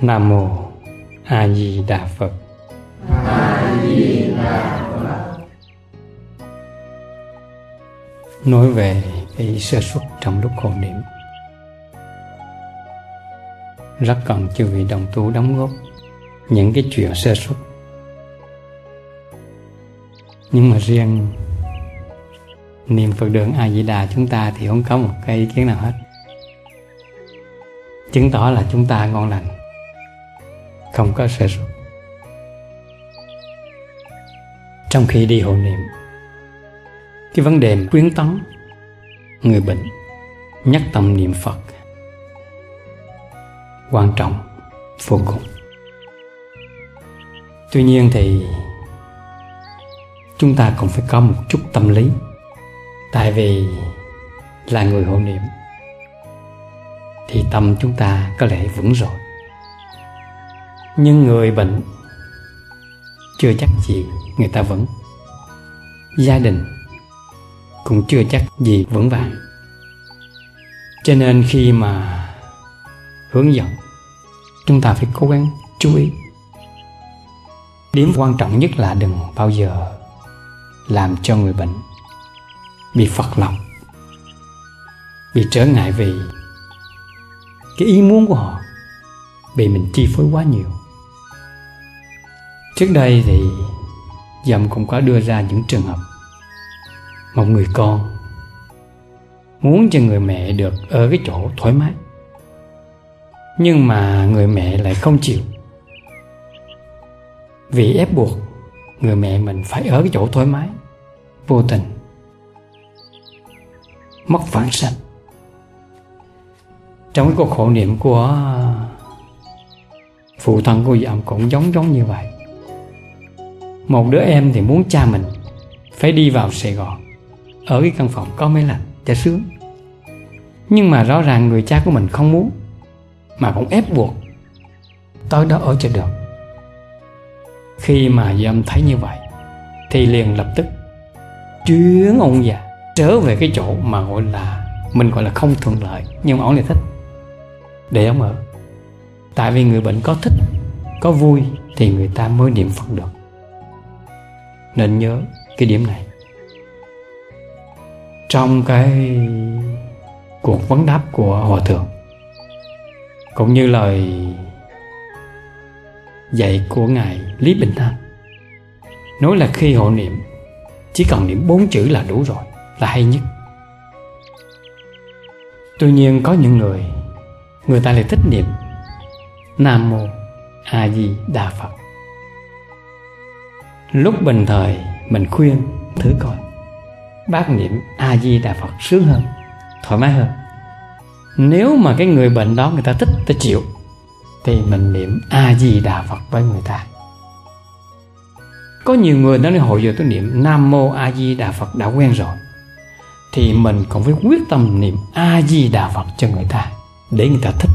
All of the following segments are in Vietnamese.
Nam Mô A Di Đà Phật. A Di Đà Phật. Nói về cái sơ suất trong lúc hộ niệm, rất cần chư vị đồng tu đóng góp những cái chuyện sơ suất. Nhưng mà riêng niệm Phật đường A Di Đà chúng ta thì không có một cái ý kiến nào hết, chứng tỏ là chúng ta ngon lành, không có sơ suất. Trong khi đi hộ niệm, cái vấn đề khuyến tấn người bệnh nhất tâm niệm Phật quan trọng vô cùng. Tuy nhiên thì chúng ta cũng phải có một chút tâm lý, tại vì là người hộ niệm thì tâm chúng ta có lẽ vững rồi, nhưng người bệnh chưa chắc gì người ta vững, gia đình cũng chưa chắc gì vững vàng. Cho nên khi mà hướng dẫn, chúng ta phải cố gắng chú ý. Điểm quan trọng nhất là đừng bao giờ làm cho người bệnh bị phật lòng, bị trở ngại vì cái ý muốn của họ bị mình chi phối quá nhiều. Trước đây thì dòng cũng có đưa ra những trường hợp một người con muốn cho người mẹ được ở cái chỗ thoải mái, nhưng mà người mẹ lại không chịu, vì ép buộc người mẹ mình phải ở cái chỗ thoải mái, vô tình mất vãng sanh. Trong cái cuộc hộ niệm của phụ thân của dòng cũng giống như vậy. Một đứa em thì muốn cha mình phải đi vào Sài Gòn, ở cái căn phòng có máy lạnh cho sướng, nhưng mà rõ ràng người cha của mình không muốn, mà cũng ép buộc tới đó ở cho được. Khi mà dâm thấy như vậy thì liền lập tức chuyển ông già trở về cái chỗ mà mình gọi là không thuận lợi, nhưng mà ông lại thích để ông ở. Tại vì người bệnh có thích, có vui thì người ta mới niệm Phật được. Nên nhớ cái điểm này. Trong cái cuộc vấn đáp của Hòa Thượng, cũng như lời dạy của Ngài Lý Bình Thanh, nói là khi hộ niệm chỉ cần niệm 4 chữ là đủ rồi, là hay nhất. Tuy nhiên có những người ta lại thích niệm Nam Mô A Di Đà Phật. Lúc bình thời mình khuyên thử coi, bác niệm A Di Đà Phật sướng hơn, thoải mái hơn. Nếu mà cái người bệnh đó người ta thích, ta chịu, thì mình niệm A Di Đà Phật với người ta. Có nhiều người nói hồi giờ tôi niệm Nam Mô A Di Đà Phật đã quen rồi, thì mình cũng phải quyết tâm niệm A Di Đà Phật cho người ta, để người ta thích.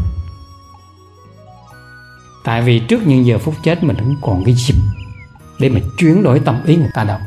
Tại vì trước những giờ phút chết mình vẫn còn cái dịp để mà chuyển đổi tâm ý người ta đâu.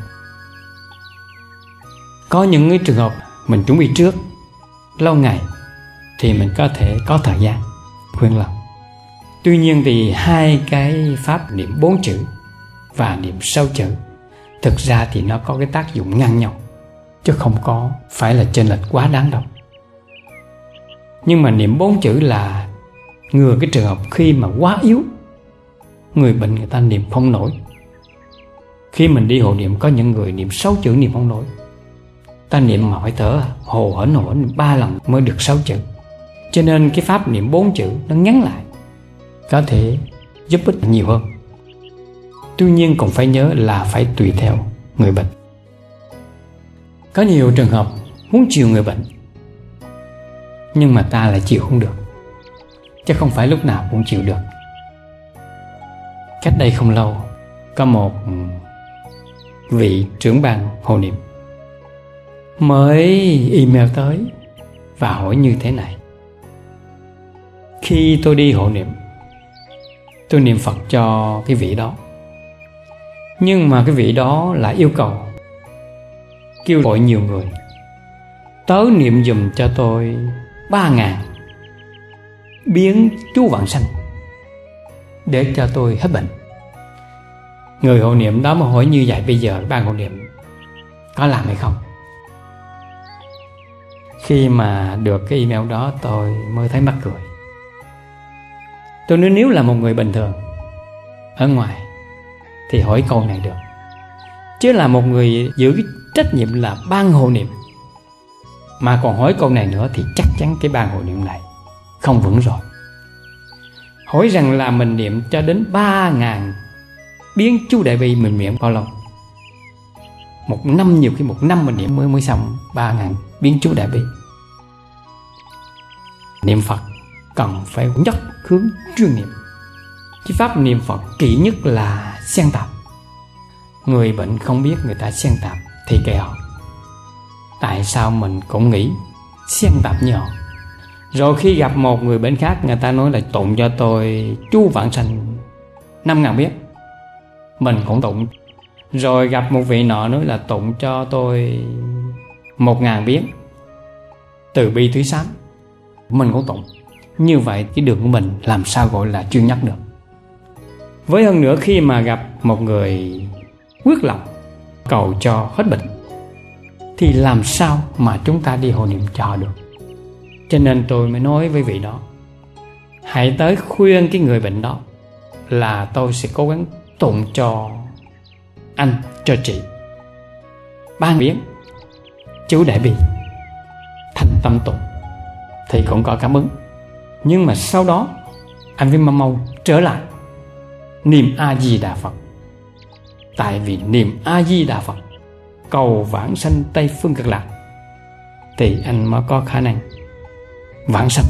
Có những cái trường hợp mình chuẩn bị trước lâu ngày thì mình có thể có thời gian khuyên lòng. Tuy nhiên thì hai cái pháp niệm 4 chữ và niệm 6 chữ thực ra thì nó có cái tác dụng ngang nhau, chứ không có phải là chênh lệch quá đáng đâu. Nhưng mà niệm 4 chữ là ngừa cái trường hợp khi mà quá yếu, người bệnh người ta niệm không nổi. Khi mình đi hộ niệm có những người niệm 6 chữ niệm không nổi, ta niệm mà phải thở hồ hển 3 lần mới được 6 chữ. Cho nên cái pháp niệm 4 chữ nó ngắn lại, có thể giúp ích nhiều hơn. Tuy nhiên cũng phải nhớ là phải tùy theo người bệnh. Có nhiều trường hợp muốn chiều người bệnh, nhưng mà ta lại chịu không được, chứ không phải lúc nào cũng chịu được. Cách đây không lâu, có một vị trưởng ban hộ niệm mới email tới và hỏi như thế này: khi tôi đi hộ niệm, tôi niệm Phật cho cái vị đó, nhưng mà cái vị đó lại yêu cầu kêu gọi nhiều người tới niệm dùm cho tôi 3.000 biến chú vãng sanh. để cho tôi hết bệnh. Người hộ niệm đó mà hỏi như vậy, bây giờ ban hộ niệm có làm hay không? Khi mà được cái email đó tôi mới thấy mắc cười. Tôi nói nếu là một người bình thường ở ngoài thì hỏi câu này được, chứ là một người giữ cái trách nhiệm là ban hộ niệm mà còn hỏi câu này nữa thì chắc chắn cái ban hộ niệm này không vững rồi. Hỏi rằng là mình niệm cho đến 3.000 biến chú Đại Bi, mình niệm bao lâu? Một năm, nhiều khi một năm mình niệm mới xong 3.000 biến chú Đại Bi. Niệm Phật cần phải nhất hướng chuyên niệm, chứ pháp niệm Phật kỹ nhất là xen tạp. Người bệnh không biết người ta xen tạp thì kệ họ. Tại sao mình cũng nghĩ xen tạp như họ? Rồi khi gặp một người bệnh khác, người ta nói là tụng cho tôi chú Vãng Sanh 5.000 biến, mình cũng tụng. Rồi gặp một vị nọ nói là tụng cho tôi 1.000 biến Từ Bi Thúy Sám, mình cũng tụng. Như vậy cái đường của mình làm sao gọi là chuyên nhất được? Với hơn nữa, khi mà gặp một người quyết lòng cầu cho hết bệnh thì làm sao mà chúng ta đi hộ niệm cho họ được? Cho nên tôi mới nói với vị đó, hãy tới khuyên cái người bệnh đó là tôi sẽ cố gắng tụng cho anh, cho chị 3 biến chú Đại Bi, thành tâm tụng thì cũng có cảm ứng. Nhưng mà sau đó anh phải mau trở lại niệm A Di Đà Phật. Tại vì niệm A Di Đà Phật cầu vãng sanh Tây Phương Cực Lạc thì anh mới có khả năng vãng sanh.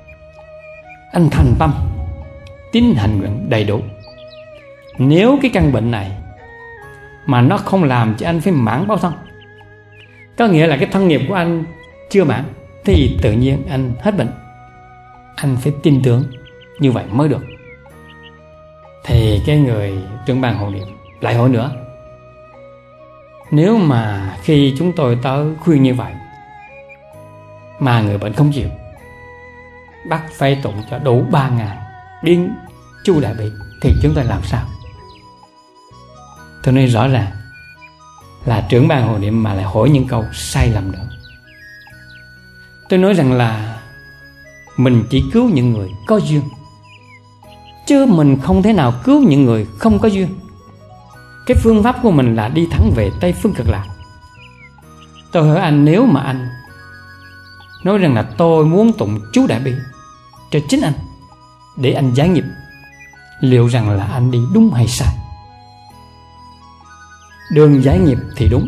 Anh thành tâm tín hành nguyện đầy đủ. Nếu cái căn bệnh này mà nó không làm cho anh phải mãn báo thân, có nghĩa là cái thân nghiệp của anh chưa mãn, thì tự nhiên anh hết bệnh. Anh phải tin tưởng như vậy mới được. Thì cái người trưởng ban hộ niệm lại hỏi nữa, nếu mà khi chúng tôi tới khuyên như vậy mà người bệnh không chịu, bắt phải tụng cho đủ 3.000 biến chú Đại Bi thì chúng ta làm sao? Tôi nói rõ ràng là trưởng ban hộ niệm mà lại hỏi những câu sai lầm nữa. Tôi nói rằng là mình chỉ cứu những người có duyên, chứ mình không thể nào cứu những người không có duyên. Cái phương pháp của mình là đi thẳng về Tây Phương Cực Lạc. Tôi hỏi anh, nếu mà anh nói rằng là tôi muốn tụng chú Đại Bi cho chính anh để anh giải nghiệp, liệu rằng là anh đi đúng hay sai? Đường giải nghiệp thì đúng,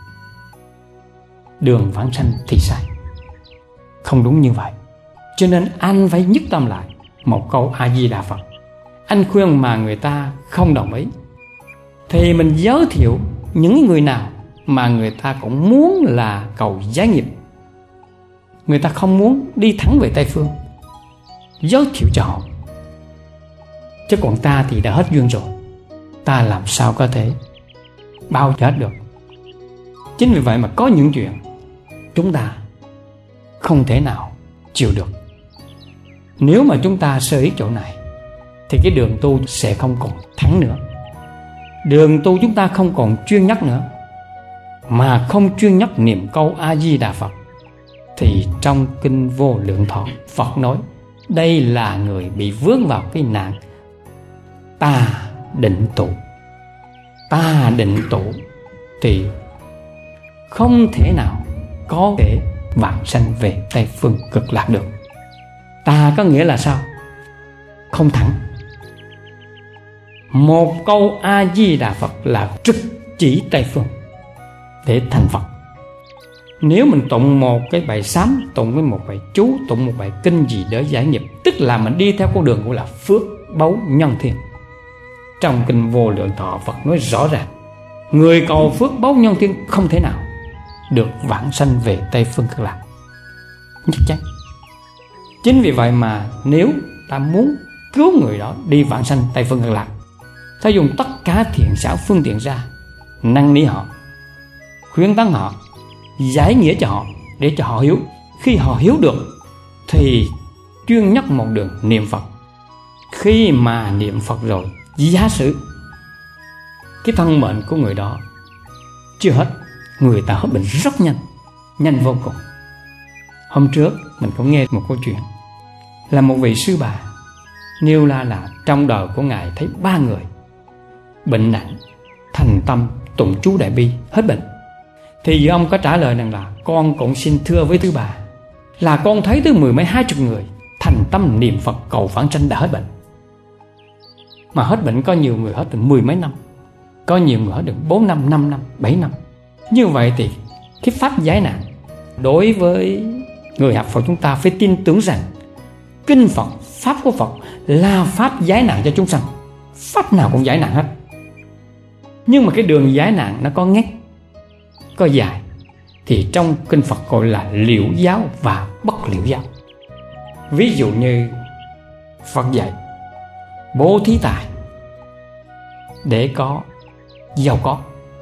đường vãng sanh thì sai. Không đúng như vậy. Cho nên anh phải nhất tâm lại một câu A Di Đà Phật. Anh khuyên mà người ta không đồng ý thì mình giới thiệu những người nào mà người ta cũng muốn là cầu giải nghiệp, người ta không muốn đi thẳng về Tây Phương, giới thiệu cho họ. Chứ còn ta thì đã hết duyên rồi, ta làm sao có thể bao hết được. Chính vì vậy mà có những chuyện chúng ta không thể nào chịu được. Nếu mà chúng ta sơ ý chỗ này thì cái đường tu sẽ không còn thắng nữa. Đường tu chúng ta không còn chuyên nhất nữa, mà không chuyên nhất niệm câu A Di Đà Phật thì trong kinh Vô Lượng Thọ Phật nói đây là người bị vướng vào cái nạn ta định tụ. Ta định tụ thì không thể nào có thể vãng sanh về Tây Phương Cực Lạc được. Ta có nghĩa là sao? Không thẳng. Một câu A Di Đà Phật là trực chỉ Tây Phương để thành Phật. Nếu mình tụng một cái bài sám, tụng với một bài chú, tụng một bài kinh gì để giải nghiệp, tức là mình đi theo con đường của là phước báu nhân thiên. Trong kinh Vô Lượng Thọ Phật nói rõ ràng, người cầu phước báu nhân thiên không thể nào được vãng sanh về Tây Phương Cực Lạc, nhất chắc. Chính vì vậy mà nếu ta muốn cứu người đó đi vãng sanh Tây Phương Cực Lạc, ta dùng tất cả thiện xảo phương tiện ra, năn nỉ họ, khuyến tấn họ, giải nghĩa cho họ để cho họ hiểu. Khi họ hiểu được thì chuyên nhất một đường niệm Phật. khi mà niệm Phật rồi, giả sử cái thân mệnh của người đó chưa hết, người ta hết bệnh rất nhanh, nhanh vô cùng. Hôm trước mình cũng nghe một câu chuyện là một vị sư bà nêu ra là trong đời của ngài thấy 3 người bệnh nặng, thành tâm tụng chú đại bi hết bệnh. Thì ông có trả lời rằng là con cũng xin thưa với sư bà là con thấy tới 10 mấy 20 người thành tâm niệm Phật cầu vãng sanh đã hết bệnh. Mà hết bệnh có nhiều người hết từ 10 mấy năm, có nhiều người hết được 4 năm, 5 năm, 7 năm. Như vậy thì cái pháp giải nạn đối với người học Phật chúng ta phải tin tưởng rằng kinh Phật, pháp của Phật là pháp giải nạn cho chúng sanh. Pháp nào cũng giải nạn hết. Nhưng mà cái đường giải nạn nó có ngách, có dài. Thì trong kinh Phật gọi là liễu giáo và bất liễu giáo. Ví dụ như Phật dạy bố thí tài để có giàu có,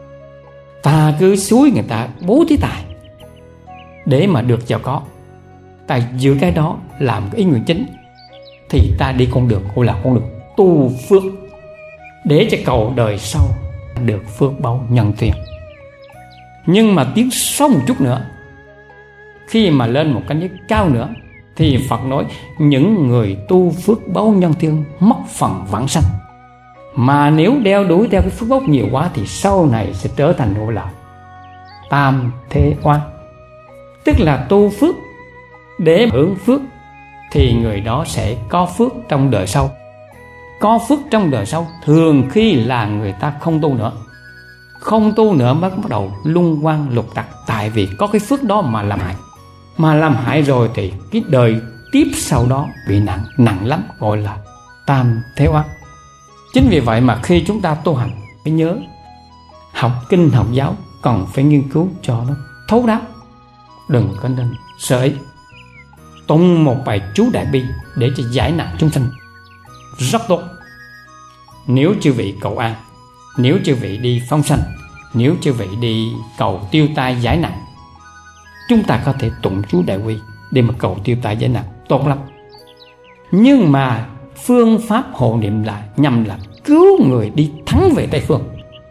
ta cứ xúi người ta bố thí tài để mà được giàu có. Tại giữa cái đó làm cái ý nguyện chính thì ta đi con đường gọi là con đường tu phước, để cho cầu đời sau được phước báu nhân tiền. Nhưng mà tiến sâu một chút nữa, khi mà lên một cảnh giới cao nữa, thì Phật nói những người tu phước báu nhân thiên mất phần vãng sanh. Mà nếu đeo đuổi theo cái phước báu nhiều quá thì sau này sẽ trở thành gọi là tam thế oan. Tức là tu phước để hưởng phước thì người đó sẽ có phước trong đời sau. Có phước trong đời sau thường khi là người ta không tu nữa. Không tu nữa mới bắt đầu luân quan lục trặc. Tại vì có cái phước đó mà làm hại. Mà làm hại rồi thì cái đời tiếp sau đó bị nặng lắm, gọi là tam thế oan. Chính vì vậy mà khi chúng ta tu hành phải nhớ, học kinh học giáo còn phải nghiên cứu cho nó thấu đáo. Đừng có nên sợ ý. Tụng một bài chú đại bi để cho giải nạn chúng sanh rất tốt. Nếu chư vị cầu an, nếu chư vị đi phóng sanh, nếu chư vị đi cầu tiêu tai giải nạn, chúng ta có thể tụng chú đại bi để mà cầu tiêu tai giải nạn, tốt lắm. Nhưng mà phương pháp hộ niệm là nhằm là cứu người đi thắng về Tây Phương.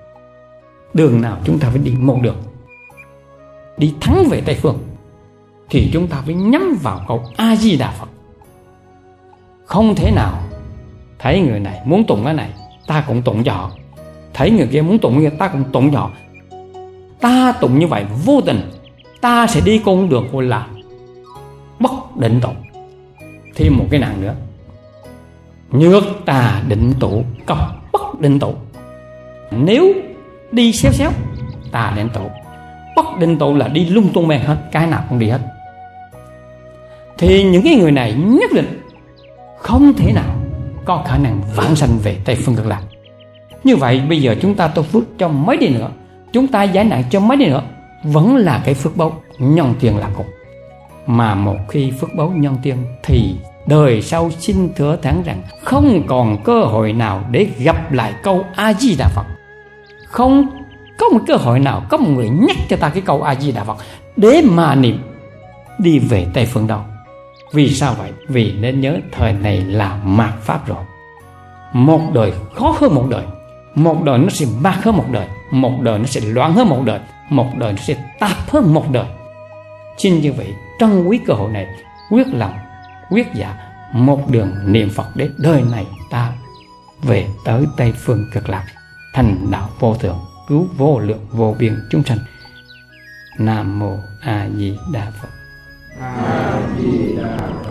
Đường nào chúng ta phải đi một đường, đi thắng về Tây Phương thì chúng ta phải nhắm vào câu A Di Đà Phật. Không thể nào thấy người này muốn tụng cái này ta cũng tụng cho họ, thấy người kia muốn tụng cái kia ta cũng tụng cho họ. Ta tụng như vậy vô tình ta sẽ đi con đường gọi là bất định tụ. Thêm một cái nạn nữa, nhược tà định tụ cọc bất định tụ. Nếu đi xéo xéo tà định tụ, bất định tụ là đi lung tung beng hết, cái nào cũng đi hết. Thì những cái người này nhất định không thể nào có khả năng vãng sanh về Tây Phương Cực Lạc. Như vậy bây giờ chúng ta tu phước cho mấy đi nữa, chúng ta giải nạn cho mấy đi nữa, vẫn là cái phước báu nhân tiền là cùng. Mà một khi phước báu nhân tiền thì đời sau xin thừa thẳng rằng không còn cơ hội nào để gặp lại câu A Di Đà Phật. Không có một cơ hội nào có một người nhắc cho ta cái câu A Di Đà Phật để mà niệm đi về Tây Phương đâu. Vì sao vậy? Vì nên nhớ thời này là mạt pháp rồi. Một đời khó hơn một đời, một đời nó sẽ mạt hơn một đời, một đời nó sẽ loạn hơn một đời, một đời nó sẽ tạp hơn một đời. Xin như vậy trân quý cơ hội này, quyết lòng quyết dạ một đường niệm Phật để đời này ta về tới Tây Phương Cực Lạc, thành đạo vô thượng, cứu vô lượng vô biên chúng sanh. Nam mô A Di Đà Phật. A Di Đà Phật.